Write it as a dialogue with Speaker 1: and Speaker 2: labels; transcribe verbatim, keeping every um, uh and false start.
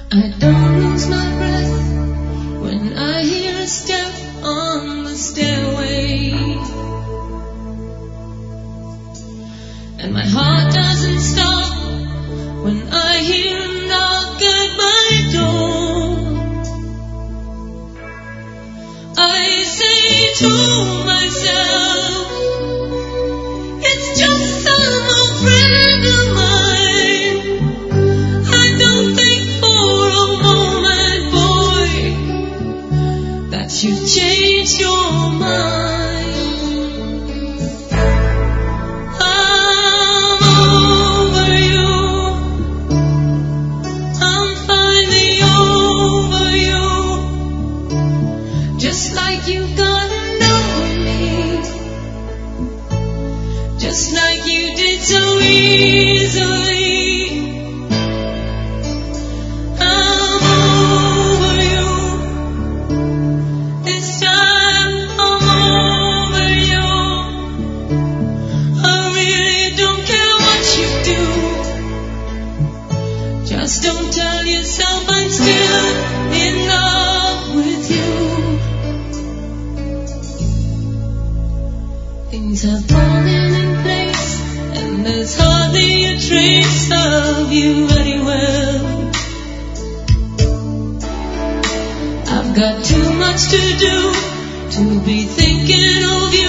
Speaker 1: I don't lose my breath when I hear a step on the stairway, and my heart doesn't stop when I hear a knock at my door. I say to myself, it's just some old friend of mine. I don't think for a moment, boy, that you've changed your mind. I'm over you. I'm finally over you. Just like you've gotten over me. Just like you did so easily. I'm over you. This time I'm over you. I really don't care what you do. Just don't tell yourself I'm still in love with you. Things have fallen in place, and there's hardly a trace of you anywhere. I've got too much to do to be thinking of you